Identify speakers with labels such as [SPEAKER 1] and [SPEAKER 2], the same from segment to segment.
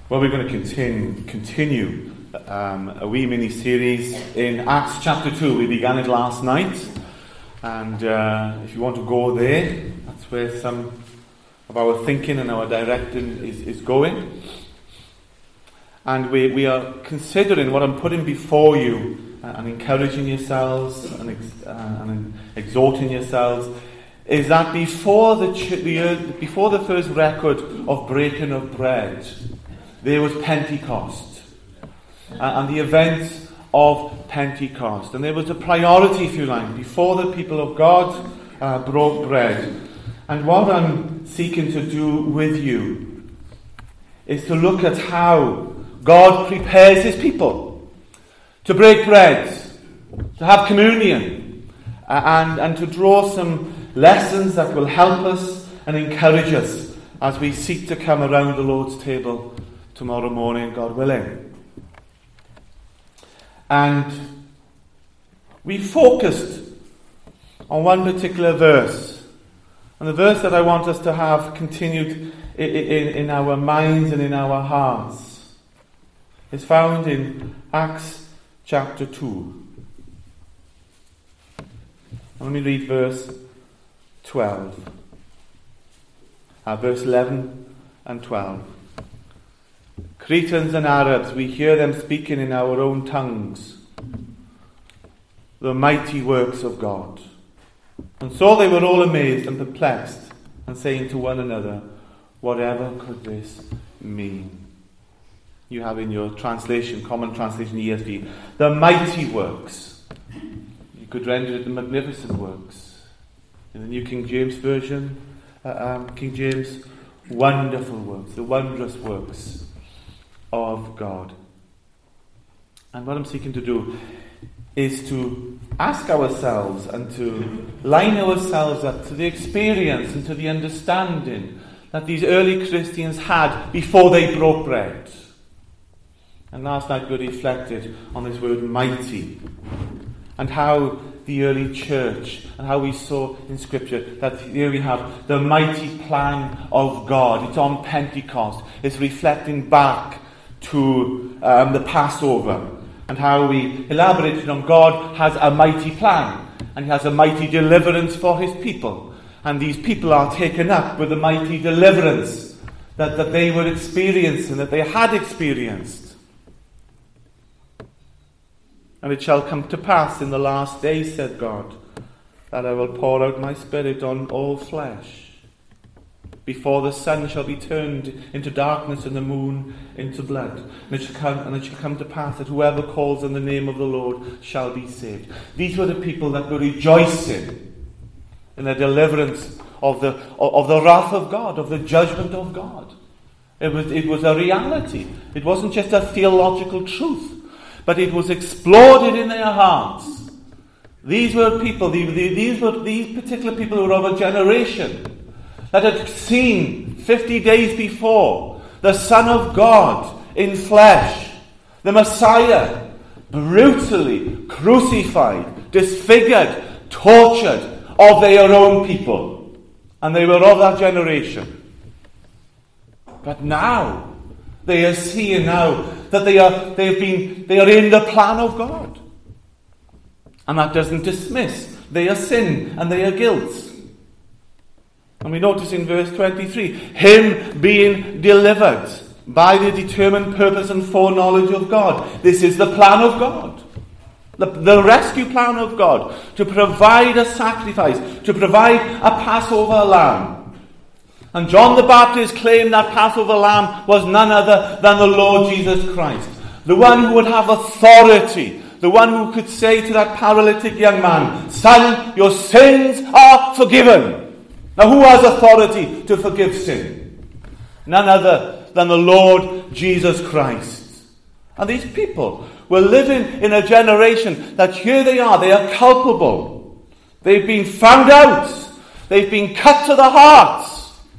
[SPEAKER 1] Well, we're going to continue a wee mini-series in Acts chapter 2. We began it last night, and if you want to go there, that's where some of our thinking and our directing is going. And we are considering what I'm putting before you and encouraging yourselves and exhorting yourselves is that before the first record of breaking of bread, there was Pentecost and the events of Pentecost. And there was a priority, if you like, before the people of God broke bread. And what I'm seeking to do with you is to look at how God prepares his people to break bread, to have communion, and to draw some lessons that will help us and encourage us as we seek to come around the Lord's table tomorrow morning, God willing. And we focused on one particular verse, and the verse that I want us to have continued in our minds and in our hearts is found in Acts chapter 2. Let me read verse 12. Verse 11 and 12. Cretans and Arabs, we hear them speaking in our own tongues the mighty works of God. And so they were all amazed and perplexed, and saying to one another, whatever could this mean? You have in your translation, common translation ESV, the mighty works. You could render it the magnificent works. In the New King James Version, King James, wonderful works, the wondrous works of God. And what I'm seeking to do is to ask ourselves and to line ourselves up to the experience and to the understanding that these early Christians had before they broke bread. And last night we reflected on this word mighty and how the early church and how we saw in Scripture that here we have the mighty plan of God. It's on Pentecost. It's reflecting back to the Passover and how we elaborated on God has a mighty plan and he has a mighty deliverance for his people. And these people are taken up with the mighty deliverance that they were experiencing, that they had experienced. And it shall come to pass in the last days, said God, that I will pour out my Spirit on all flesh. Before the sun shall be turned into darkness and the moon into blood. And it shall come to pass that whoever calls on the name of the Lord shall be saved. These were the people that were rejoicing in the deliverance of the wrath of God, of the judgment of God. It was a reality. It wasn't just a theological truth, but it was exploded in their hearts. These were people, these particular people who were of a generation that had seen 50 days before the Son of God in flesh, the Messiah, brutally crucified, disfigured, tortured of their own people. And they were of that generation. But now, they are seeing now that they are in the plan of God. And that doesn't dismiss their sin and their guilt. And we notice in verse 23, him being delivered by the determined purpose and foreknowledge of God. This is the plan of God. The rescue plan of God. To provide a sacrifice. To provide a Passover lamb. And John the Baptist claimed that Passover lamb was none other than the Lord Jesus Christ. The one who would have authority. The one who could say to that paralytic young man, son, your sins are forgiven. Now, who has authority to forgive sin? None other than the Lord Jesus Christ. And these people were living in a generation that here they are culpable. They've been found out. They've been cut to the heart.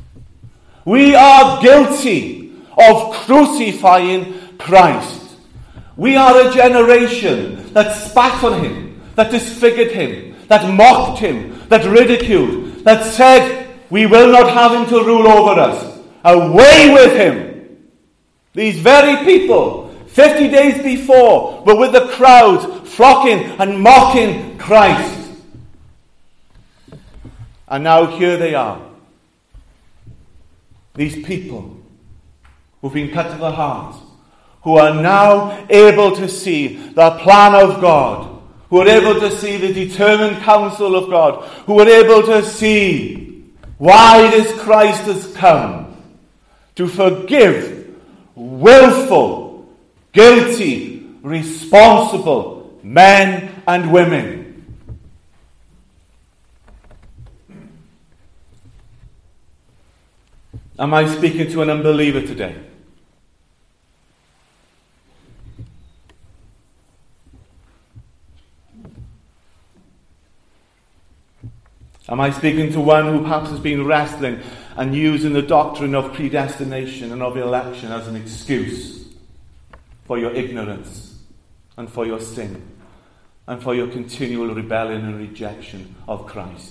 [SPEAKER 1] We are guilty of crucifying Christ. We are a generation that spat on him, that disfigured him, that mocked him, that ridiculed, that said, we will not have him to rule over us. Away with him. These very people, 50 days before, were with the crowds flocking and mocking Christ. And now here they are. These people who've been cut to the heart, who are now able to see the plan of God, who are able to see the determined counsel of God, who are able to see why this Christ has come to forgive willful, guilty, responsible men and women. Am I speaking to an unbeliever today? Am I speaking to one who perhaps has been wrestling and using the doctrine of predestination and of election as an excuse for your ignorance and for your sin and for your continual rebellion and rejection of Christ?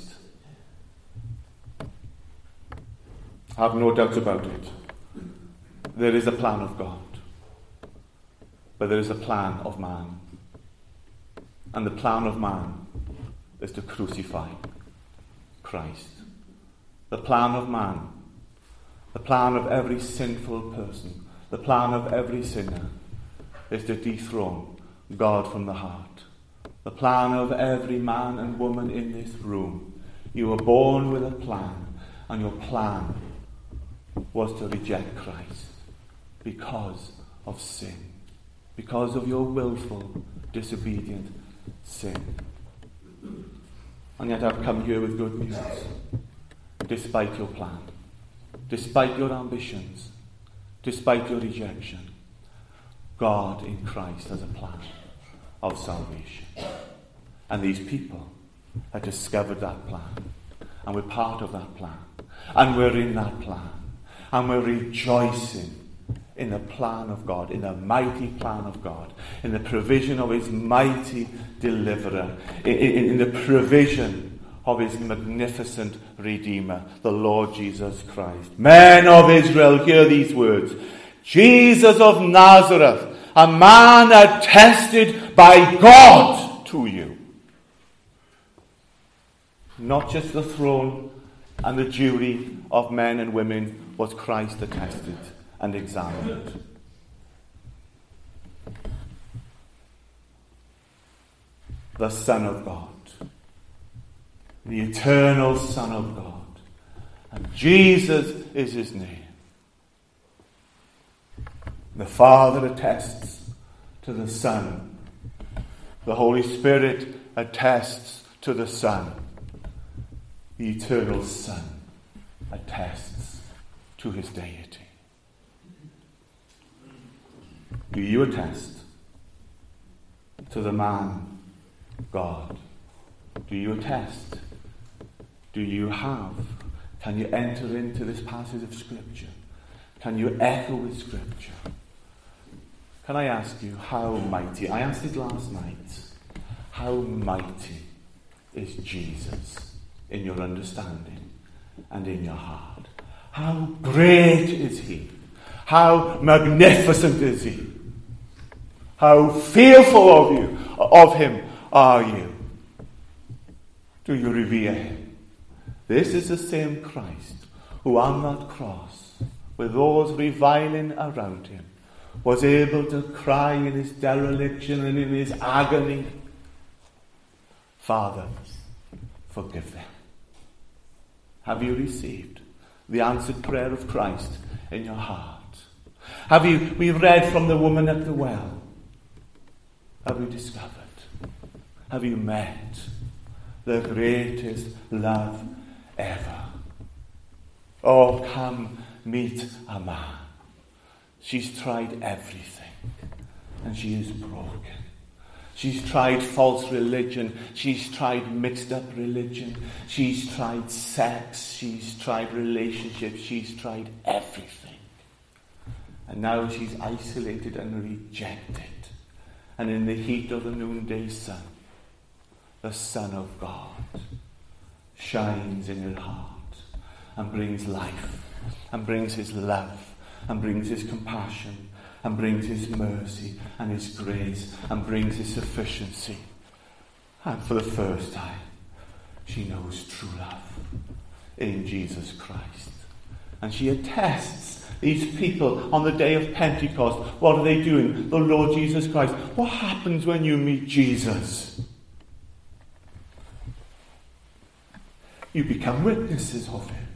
[SPEAKER 1] I have no doubt about it. There is a plan of God, but there is a plan of man. And the plan of man is to crucify Christ. The plan of man, the plan of every sinful person, the plan of every sinner is to dethrone God from the heart. The plan of every man and woman in this room. You were born with a plan, and your plan was to reject Christ because of sin, because of your willful, disobedient sin. And yet I've come here with good news. Despite your plan, despite your ambitions, despite your rejection, God in Christ has a plan of salvation. And these people have discovered that plan. And we're part of that plan. And we're in that plan. And we're rejoicing in the plan of God, in the mighty plan of God, in the provision of his mighty deliverer, in the provision of his magnificent Redeemer, the Lord Jesus Christ. Men of Israel, hear these words. Jesus of Nazareth, a man attested by God to you. Not just the throne and the jury of men and women was Christ attested and examined. The Son of God, the eternal Son of God, and Jesus is his name. The Father attests to the Son. The Holy Spirit attests to the Son. The eternal Son attests to his deity. Do you attest to the man, God? Do you attest? Do you have? Can you enter into this passage of Scripture? Can you echo with Scripture? Can I ask you how mighty? I asked it last night. How mighty is Jesus in your understanding and in your heart? How great is he? How magnificent is he? How fearful of him are you? Do you revere him? This is the same Christ who on that cross, with those reviling around him, was able to cry in his dereliction and in his agony, Father, forgive them. Have you received the answered prayer of Christ in your heart? We read from the woman at the well. Have you discovered? Have you met the greatest love ever? Oh, come meet a man. She's tried everything, and she is broken. She's tried false religion. She's tried mixed up religion. She's tried sex. She's tried relationships. She's tried everything. And now she's isolated and rejected. And in the heat of the noonday sun, the Son of God shines in her heart and brings life and brings his love and brings his compassion and brings his mercy and his grace and brings his sufficiency. And for the first time, she knows true love in Jesus Christ. And she attests these people on the day of Pentecost. What are they doing? The Lord Jesus Christ. What happens when you meet Jesus? You become witnesses of him.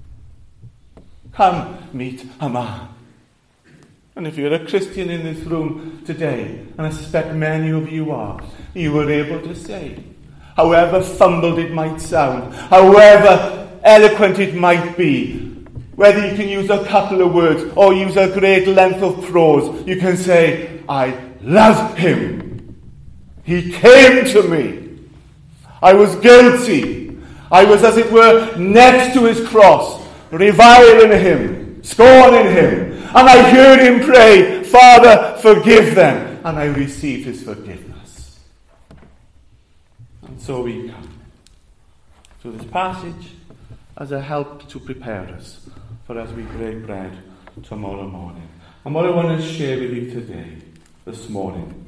[SPEAKER 1] Come meet a man. And if you're a Christian in this room today, and I suspect many of you are, you were able to say, however fumbled it might sound, however eloquent it might be, whether you can use a couple of words or use a great length of prose, you can say, I love him. He came to me. I was guilty. I was, as it were, next to his cross, reviling him, scorning him. And I heard him pray, Father, forgive them. And I received his forgiveness. And so we come to this passage as a help to prepare us for as we break bread tomorrow morning. And what I want to share with you today, this morning,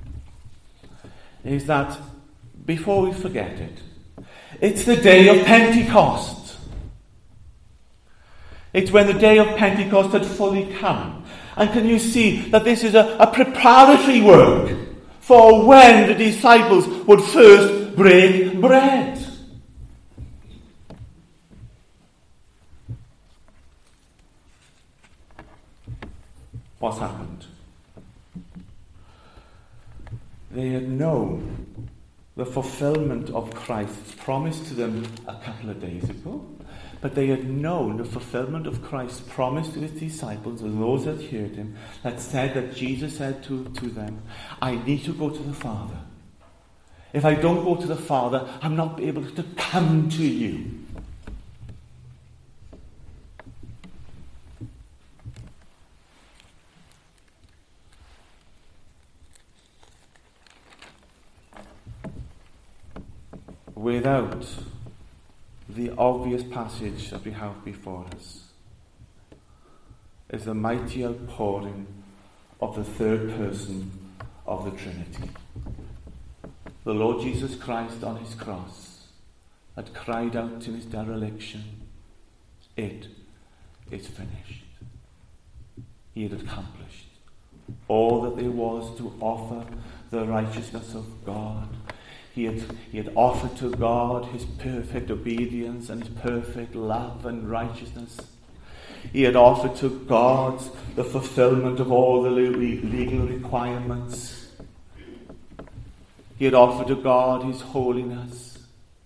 [SPEAKER 1] is that before we forget it, it's the day of Pentecost. It's when the day of Pentecost had fully come. And can you see that this is a preparatory work for when the disciples would first break bread? What's happened? They had known the fulfillment of Christ's promise to them a couple of days ago. But they had known the fulfillment of Christ's promise to his disciples and those that heard him, that said that Jesus said to them, I need to go to the Father. If I don't go to the Father, I'm not able to come to you. Without the obvious passage that we have before us is the mighty outpouring of the third person of the Trinity. The Lord Jesus Christ on his cross had cried out in his dereliction, it is finished. He had accomplished all that there was to offer the righteousness of God. He had offered to God his perfect obedience and his perfect love and righteousness. He had offered to God the fulfillment of all the legal requirements. He had offered to God his holiness.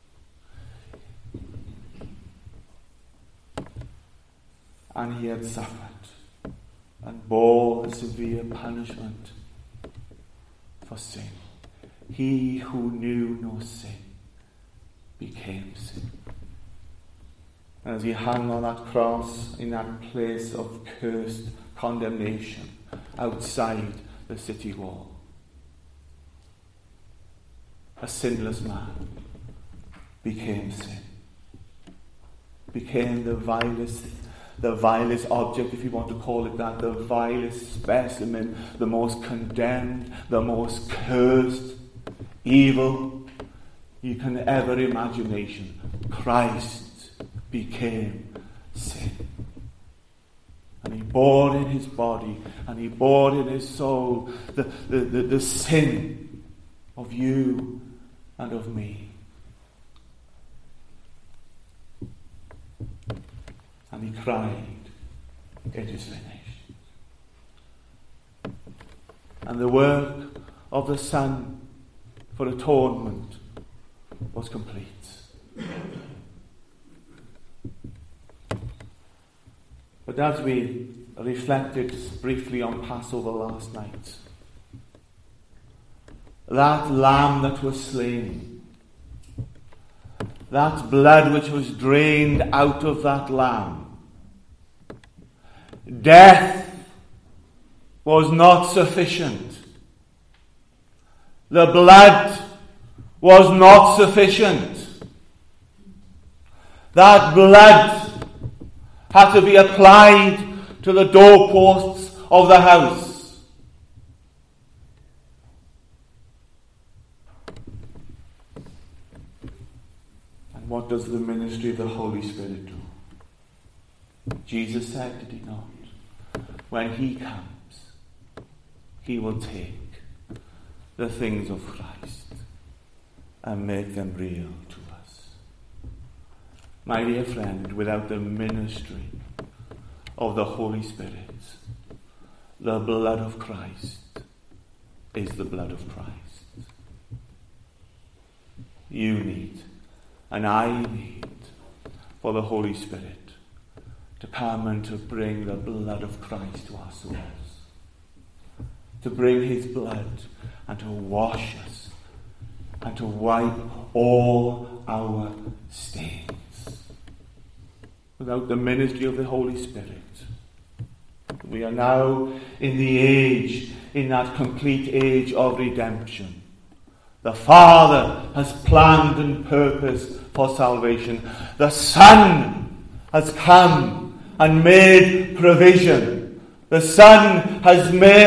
[SPEAKER 1] And he had suffered and bore the severe punishment for sin. He who knew no sin became sin. As he hung on that cross in that place of cursed condemnation outside the city wall, a sinless man became sin, became the vilest object, if you want to call it that, the vilest specimen, the most condemned, the most cursed, evil you can ever imagine. Christ became sin. And he bore in his body and he bore in his soul the sin of you and of me. And he cried, it is finished. And the work of the Son for atonement was complete. But as we reflected briefly on Passover last night, that lamb that was slain, that blood which was drained out of that lamb, death was not sufficient. The blood was not sufficient. That blood had to be applied to the doorposts of the house. And what does the ministry of the Holy Spirit do? Jesus said, did he not? When he comes, he will take the things of Christ and make them real to us. My dear friend, without the ministry of the Holy Spirit, the blood of Christ is the blood of Christ. You need, and I need, for the Holy Spirit to come and to bring the blood of Christ to our souls. To bring his blood and to wash us and to wipe all our stains. Without the ministry of the Holy Spirit, we are now in the age, in that complete age of redemption. The Father has planned and purposed for salvation. The Son has come and made provision. The Son has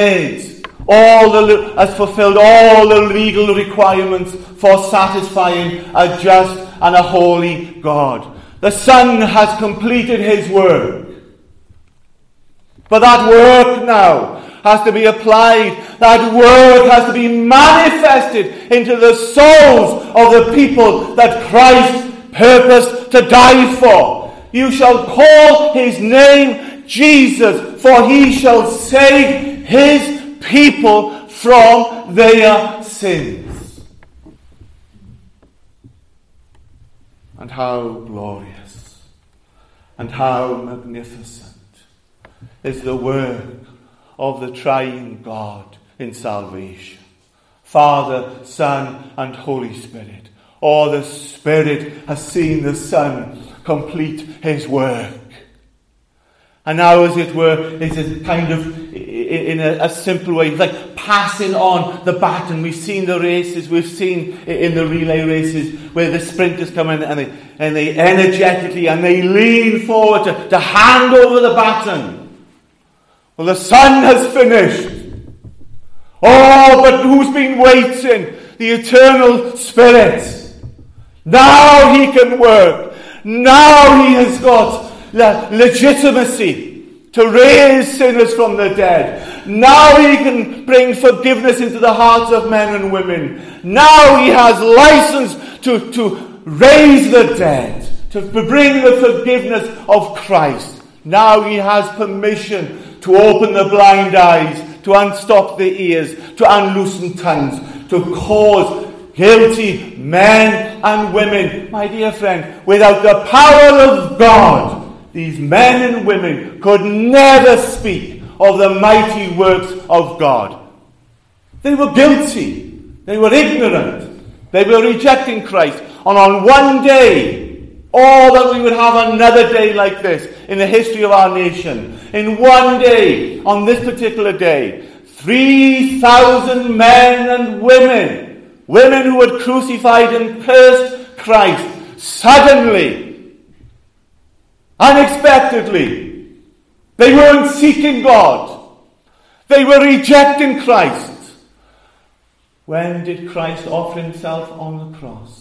[SPEAKER 1] fulfilled all the legal requirements for satisfying a just and a holy God. The Son has completed his work. But that work now has to be applied. That work has to be manifested into the souls of the people that Christ purposed to die for. You shall call his name Jesus, for he shall save his people from their sins. And how glorious and how magnificent is the work of the triune God in salvation. Father, Son, and Holy Spirit. Oh, the Spirit has seen the Son complete his work. And now, as it were, it's a kind of, in a simple way, it's like passing on the baton. We've seen the races, we've seen in the relay races where the sprinters come in and they energetically and they lean forward to hand over the baton. Well, the Son has finished. Oh, but who's been waiting? The eternal Spirit. Now he can work. Now he has got legitimacy to raise sinners from the dead. Now he can bring forgiveness into the hearts of men and women. Now he has license to raise the dead, to bring the forgiveness of Christ. Now he has permission to open the blind eyes, to unstop the ears, to unloosen tongues, to cause guilty men and women. My dear friend, without the power of God, these men and women could never speak of the mighty works of God. They were guilty. They were ignorant. They were rejecting Christ. And on one day, that we would have another day like this in the history of our nation. In one day, on this particular day, 3,000 men and women who had crucified and cursed Christ, suddenly, unexpectedly, they weren't seeking God. They were rejecting Christ. When did Christ offer himself on the cross?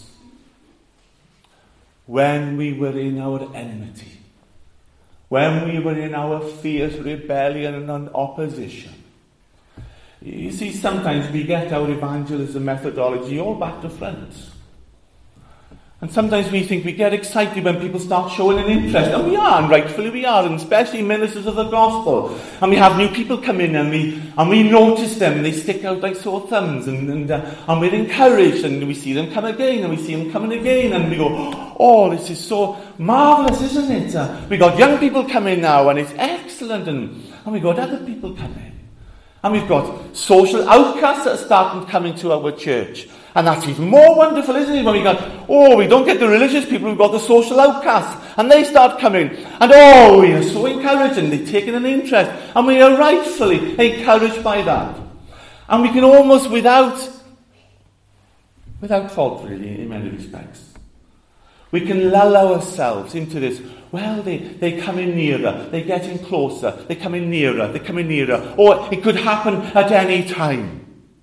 [SPEAKER 1] When we were in our enmity. When we were in our fierce rebellion and opposition. You see, sometimes we get our evangelism methodology all back to front. And sometimes we think we get excited when people start showing an interest. And we are, and rightfully we are, and especially ministers of the gospel. And we have new people come in and we notice them, and they stick out like sore thumbs, and we're encouraged, and we see them come again, and we see them coming again, and we go, oh, this is so marvellous, isn't it? We got young people come in now, and it's excellent, and we got other people come in. And we've got social outcasts that are starting coming to our church. And that's even more wonderful, isn't it? When we don't get the religious people, we've got the social outcasts. And they start coming. And we are so encouraged, and they're taking an interest. And we are rightfully encouraged by that. And we can almost, without fault really, in many respects, We can lull ourselves into this. Well, they're coming nearer. They're getting closer. They're coming nearer. They're coming nearer. Or it could happen at any time.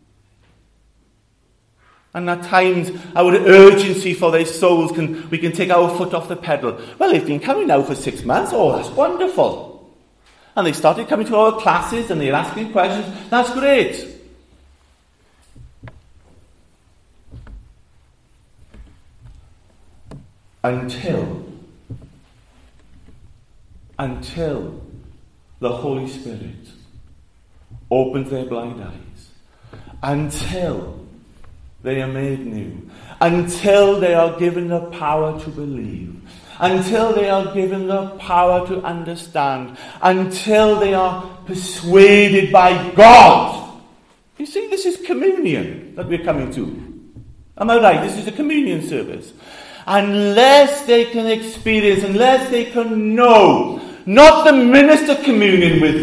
[SPEAKER 1] And at times, our urgency for their souls, we can take our foot off the pedal. Well, they've been coming now for 6 months. Oh, that's wonderful. And they started coming to our classes and they're asking questions. That's great. Until the Holy Spirit opens their blind eyes. Until they are made new. Until they are given the power to believe. Until they are given the power to understand. Until they are persuaded by God. You see, this is communion that we're coming to. Am I right? This is a communion service. Unless they can experience, unless they can know, not the minister communicating with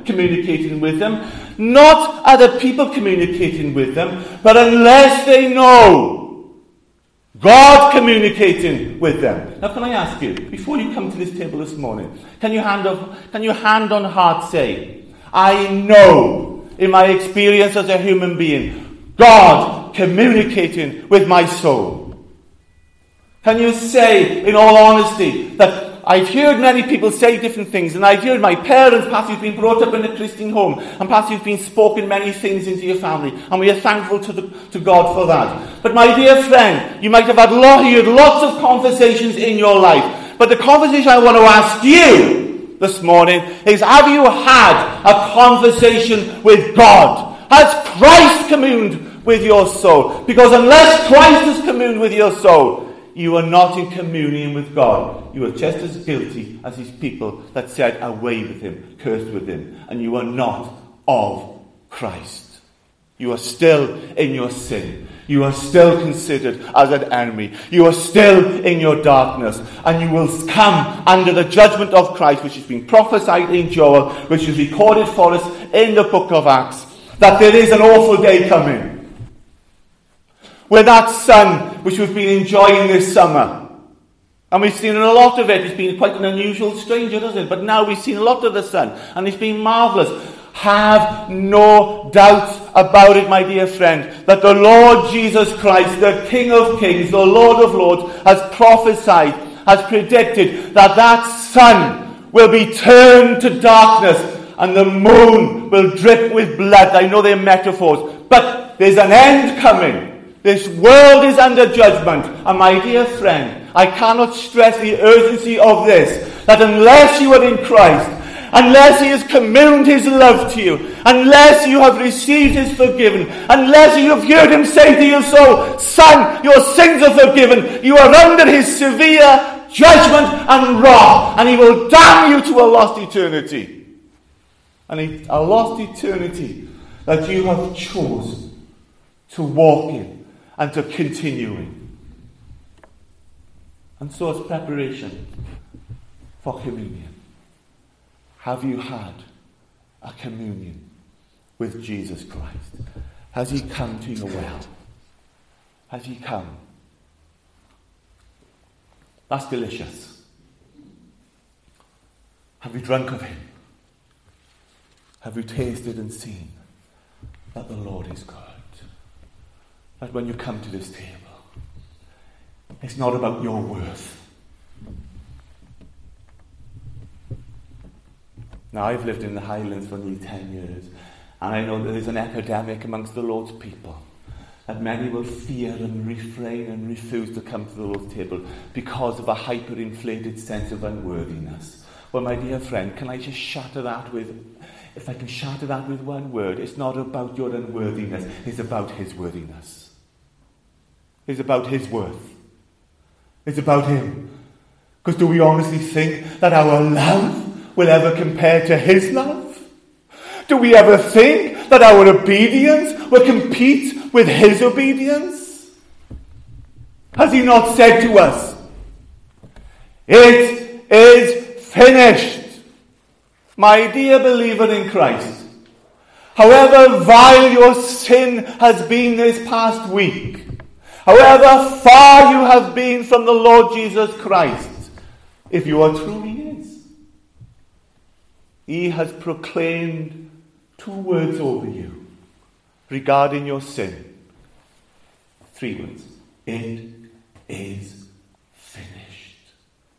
[SPEAKER 1] them, not other people communicating with them, but unless they know God communicating with them. Now, can I ask you, before you come to this table this morning, can you hand on heart say, I know in my experience as a human being, God communicating with my soul? Can you say, in all honesty, that I've heard many people say different things, and I've heard my parents, perhaps you've been brought up in a Christian home, and perhaps you've been spoken many things into your family, and we are thankful to God for that. But my dear friend, you might have had lots of conversations in your life, but the conversation I want to ask you this morning is, have you had a conversation with God? Has Christ communed with your soul? Because unless Christ has communed with your soul, you are not in communion with God. You are just as guilty as these people that said, away with him, cursed with him. And you are not of Christ. You are still in your sin. You are still considered as an enemy. You are still in your darkness. And you will come under the judgment of Christ, which has been prophesied in Joel, which is recorded for us in the book of Acts, that there is an awful day coming, where that sun, which we've been enjoying this summer, and we've seen a lot of it, it's been quite an unusual stranger, hasn't it? But now we've seen a lot of the sun, and it's been marvellous. Have no doubts about it, my dear friend, that the Lord Jesus Christ, the King of Kings, the Lord of Lords, has prophesied, has predicted that sun will be turned to darkness, and the moon will drip with blood. I know they're metaphors, but there's an end coming. This world is under judgment. And my dear friend, I cannot stress the urgency of this, that unless you are in Christ, unless he has communed his love to you, unless you have received his forgiveness, unless you have heard him say to your soul, son, your sins are forgiven, you are under his severe judgment and wrath, and he will damn you to a lost eternity. And a lost eternity that you have chosen to walk in and to continue in. And so as preparation for communion, have you had a communion with Jesus Christ? Has he come to your well? Has he come? That's delicious. Have you drunk of him? Have you tasted and seen that the Lord is good? That when you come to this table, it's not about your worth. Now, I've lived in the Highlands for nearly 10 years, and I know that there's an epidemic amongst the Lord's people, that many will fear and refrain and refuse to come to the Lord's table because of a hyperinflated sense of unworthiness. Well, my dear friend, can I just shatter that if I can shatter that with one word? It's not about your unworthiness, it's about his worthiness. It's about his worth. It's about him. Because do we honestly think that our love will ever compare to his love? Do we ever think that our obedience will compete with his obedience? Has he not said to us, it is finished? My dear believer in Christ, however vile your sin has been this past week, However far you have been from the Lord Jesus Christ, if you are truly his, he has proclaimed 2 words over you regarding your sin. 3 words. It is finished.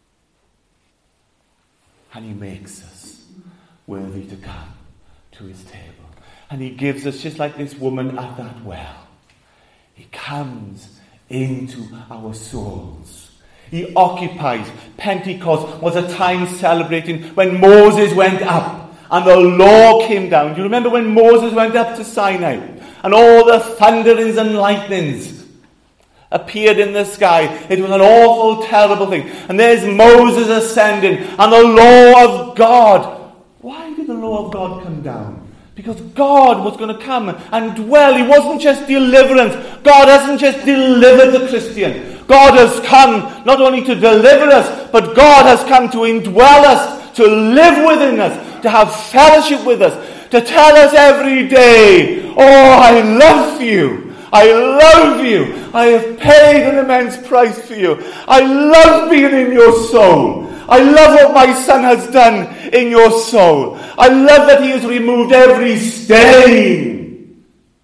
[SPEAKER 1] And he makes us worthy to come to his table. And he gives us, just like this woman at that well, he comes into our souls. He occupies. Pentecost was a time celebrating when Moses went up and the law came down. Do you remember when Moses went up to Sinai and all the thunderings and lightnings appeared in the sky? It was an awful, terrible thing. And there's Moses ascending and the law of God. Why did the law of God come down? Because God was going to come and dwell. He wasn't just deliverance. God hasn't just delivered the Christian. God has come not only to deliver us, but God has come to indwell us, to live within us, to have fellowship with us, to tell us every day, oh, I love you. I love you. I have paid an immense price for you. I love being in your soul. I love what my Son has done in your soul. I love that he has removed every stain.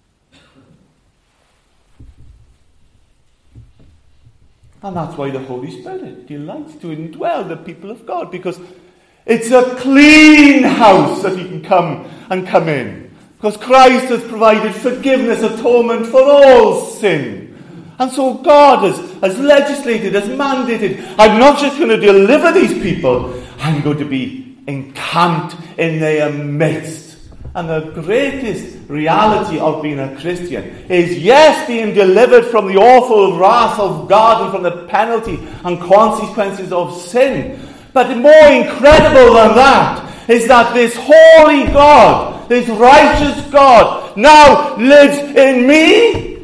[SPEAKER 1] And that's why the Holy Spirit delights to indwell the people of God, because it's a clean house that he can come in. Because Christ has provided forgiveness, atonement for all sin. And so God has legislated, has mandated, I'm not just going to deliver these people, I'm going to be encamped in their midst. And the greatest reality of being a Christian is, yes, being delivered from the awful wrath of God and from the penalty and consequences of sin. But more incredible than that is that this holy God, this righteous God, now lives in me.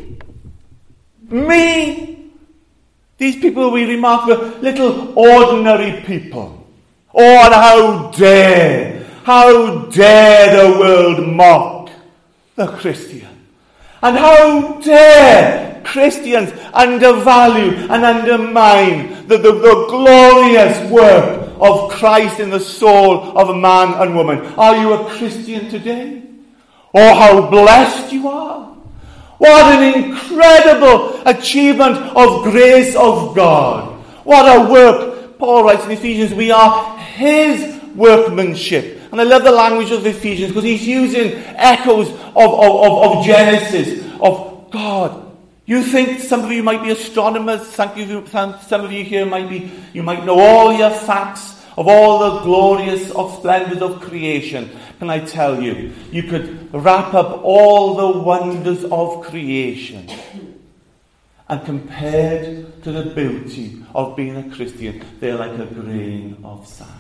[SPEAKER 1] Me. These people we remark were little ordinary people. Oh, and how dare the world mock the Christian. And how dare Christians undervalue and undermine the glorious work of Christ in the soul of a man and woman. Are you a Christian today? Oh, how blessed you are. What an incredible achievement of grace of God. What a work. Paul writes in Ephesians, we are his workmanship. And I love the language of Ephesians because he's using echoes of Genesis, of God. You think some of you might be astronomers. Some of you here you might know all your facts of all the glorious splendors of creation. Can I tell you, you could wrap up all the wonders of creation, and compared to the beauty of being a Christian, they're like a grain of sand.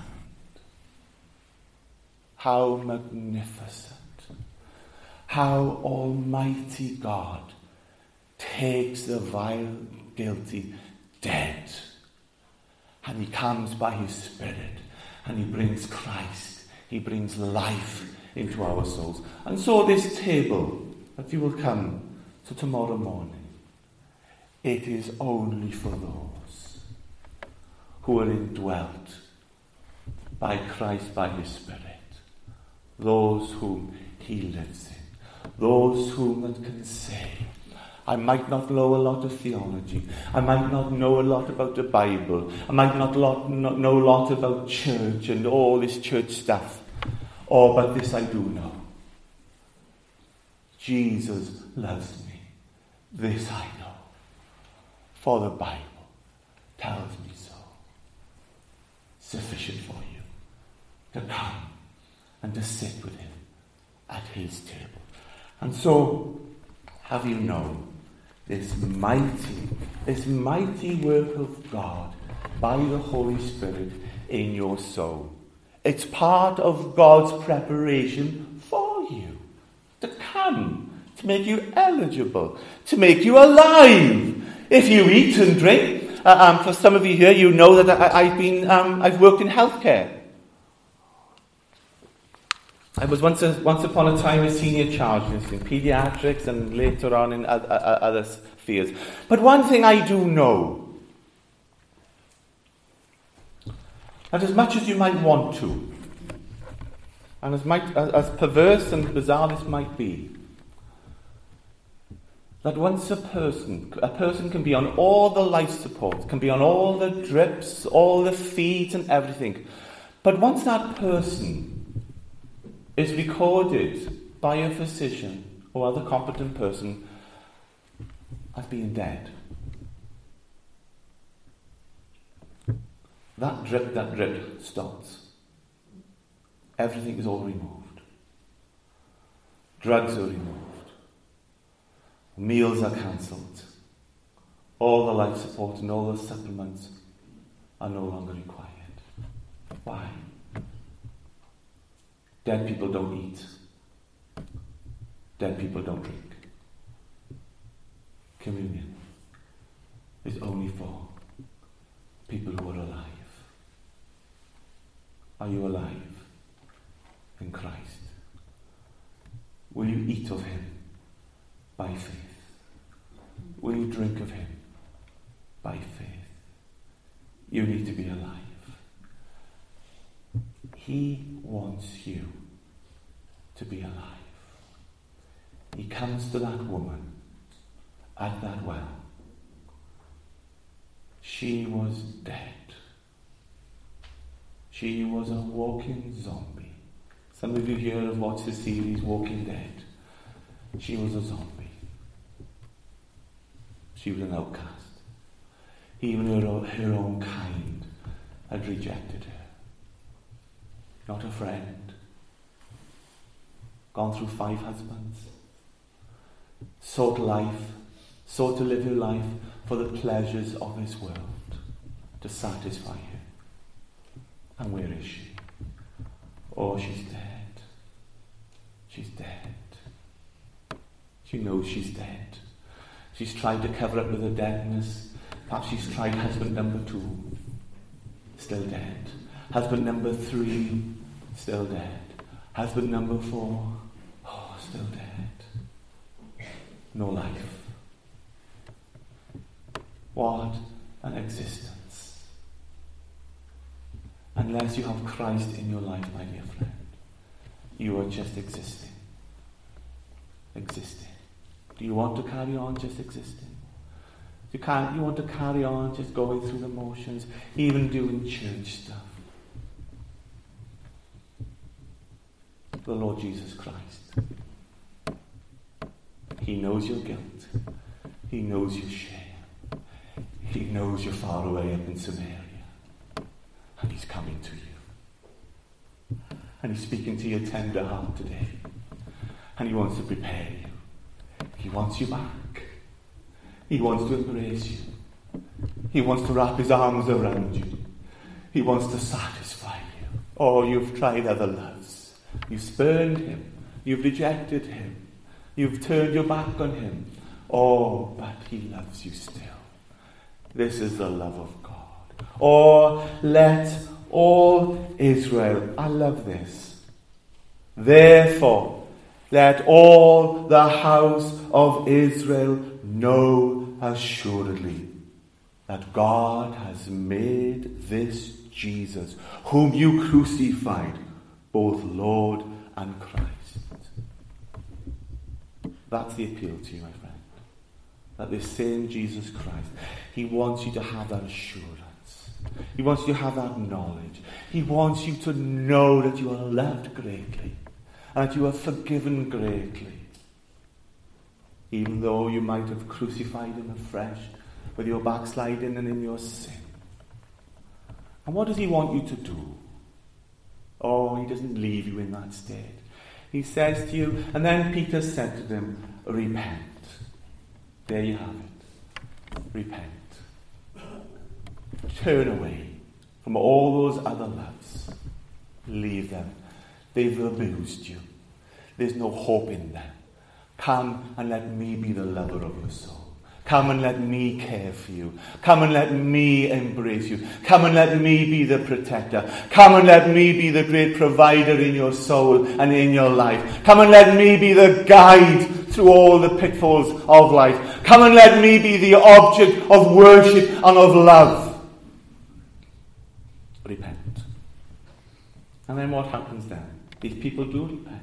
[SPEAKER 1] How magnificent. How Almighty God takes the vile, guilty, dead, and he comes by his Spirit, and he brings Christ. He brings life into our souls. And so this table that you will come to tomorrow morning, it is only for those who are indwelt by Christ, by his Spirit. Those whom he lives in. Those whom one can say, I might not know a lot of theology. I might not know a lot about the Bible. I might not know a lot about church and all this church stuff. Oh, but this I do know. Jesus loves me. This I know. For the Bible tells me so. Sufficient for you to come and to sit with him at his table. And so, have you known this mighty work of God by the Holy Spirit in your soul? It's part of God's preparation for you to come, to make you eligible, to make you alive. If you eat and drink, for some of you here, you know that I've worked in healthcare. I was once upon a time a senior chargist in paediatrics and later on in other spheres. But one thing I do know, that as much as you might want to, and as perverse and bizarre this might be, that once a person can be on all the life support, can be on all the drips, all the feeds and everything, but once that person is recorded by a physician or other competent person as being dead, that drip stops. Everything is all removed. Drugs are removed. Meals are cancelled. All the life support and all the supplements are no longer required. Why? Dead people don't eat. Dead people don't drink. Communion is only for people who are alive. Are you alive in Christ? Will you eat of him by faith? Will you drink of him by faith? You need to be alive. He wants you to be alive. He comes to that woman at that well. She was dead. She was a walking zombie. Some of you here have watched the series Walking Dead. She was a zombie. She was an outcast. Even her own kind had rejected her. Not a friend. Gone through 5 husbands. Sought to live her life for the pleasures of this world, to satisfy her. And where is she? Oh, she's dead. She's dead. She knows she's dead. She's tried to cover up with her deadness. Perhaps she's tried husband number 2. Still dead. Husband number 3. Still dead. Husband number 4. Oh, still dead. No life. What an existence. Unless you have Christ in your life, my dear friend, you are just existing. Existing. Do you want to carry on just existing? You want to carry on just going through the motions, even doing church stuff. The Lord Jesus Christ, he knows your guilt. He knows your shame. He knows you're far away up in Samaria. And he's coming to you. And he's speaking to your tender heart today. And he wants to prepare you. He wants you back. He wants to embrace you. He wants to wrap his arms around you. He wants to satisfy you. Oh, you've tried other loves. You've spurned him. You've rejected him. You've turned your back on him. Oh, but he loves you still. This is the love of God. Oh, let all Israel, I love this. Therefore, let all the house of Israel know assuredly that God has made this Jesus, whom you crucified, both Lord and Christ. That's the appeal to you, my friend. That this same Jesus Christ, he wants you to have that assurance. He wants you to have that knowledge. He wants you to know that you are loved greatly and that you are forgiven greatly. Even though you might have crucified him afresh with your backsliding and in your sin. And what does he want you to do? Oh, he doesn't leave you in that state. He says to you, and then Peter said to them, repent. There you have it. Repent. Turn away from all those other loves. Leave them. They've abused you. There's no hope in them. Come and let me be the lover of your soul. Come and let me care for you. Come and let me embrace you. Come and let me be the protector. Come and let me be the great provider in your soul and in your life. Come and let me be the guide through all the pitfalls of life. Come and let me be the object of worship and of love. Repent. And then what happens then? These people do repent.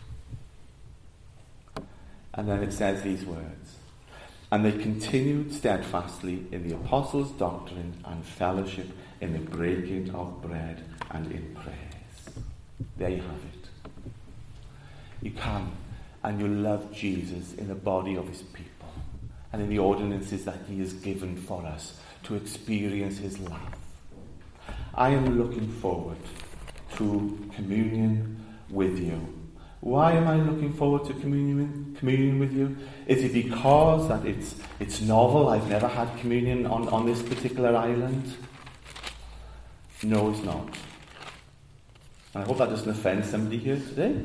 [SPEAKER 1] And then it says these words. And they continued steadfastly in the apostles' doctrine and fellowship, in the breaking of bread and in prayers. There you have it. You come and you love Jesus in the body of his people and in the ordinances that he has given for us to experience his love. I am looking forward to communion with you. Why am I looking forward to communion with you? Is it because that it's novel? I've never had communion on this particular island? No, it's not. And I hope that doesn't offend somebody here today.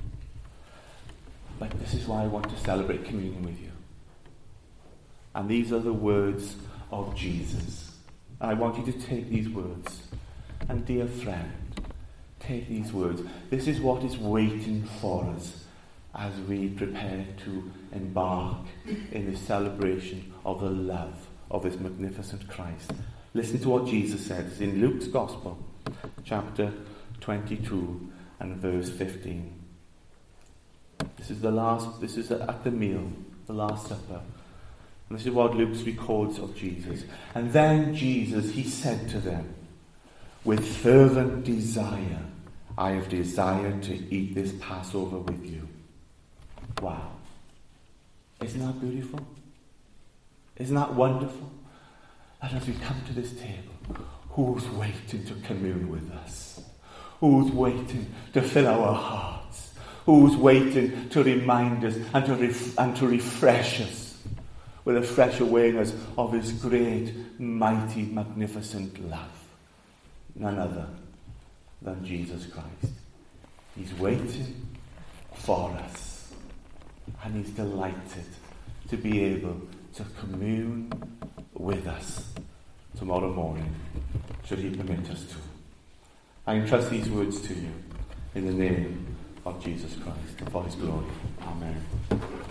[SPEAKER 1] But this is why I want to celebrate communion with you. And these are the words of Jesus. And I want you to take these words. And dear friend, take these words. This is what is waiting for us as we prepare to embark in the celebration of the love of this magnificent Christ. Listen to what Jesus says in Luke's Gospel, chapter 22 and verse 15. This is at the meal, the Last Supper. And this is what Luke records of Jesus. And then Jesus, he said to them, with fervent desire, I have desired to eat this Passover with you. Wow. Isn't that beautiful? Isn't that wonderful? And as we come to this table, who's waiting to commune with us? Who's waiting to fill our hearts? Who's waiting to remind us and to refresh us with a fresh awareness of his great, mighty, magnificent love? None other than Jesus Christ. He's waiting for us, and he's delighted to be able to commune with us tomorrow morning, should he permit us to. I entrust these words to you in the name of Jesus Christ, for his glory. Amen.